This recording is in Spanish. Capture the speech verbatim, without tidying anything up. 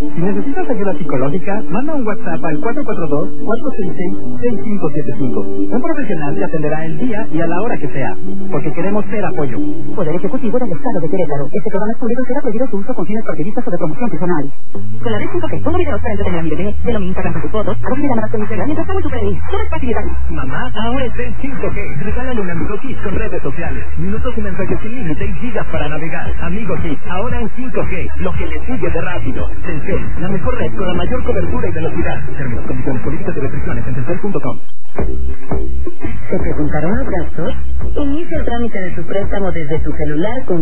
Si necesitas ayuda psicológica, manda un WhatsApp al cuatro cuatro dos, cuatro seis seis, seis cinco siete cinco. Un profesional te atenderá el día y a la hora que sea, porque queremos ser apoyo. Poder Ejecutivo del Estado de Querétaro. Este programa es público y será prohibido su uso con fines partidistas o de promoción personal. Con la red cinco G, pongo videos para entretener a mi bebé, de lo mi Instagram con sus fotos, a veces llamadas con mi celular mientras estamos súper feliz. Todo es facilidad. Mamá, ahora es en cinco G. Regálale un Amigo Kids con redes sociales. Minutos y mensajes sin límite y gigas para navegar. Amigo Kids, ahora en cinco G. Lo que le sigue de rápido. Telcel, la mejor red con la mayor cobertura y velocidad. Términos, condiciones, políticas y restricciones en telcel punto com. ¿Se preguntaron los gastos? Inicia el trámite de su préstamo desde su celular con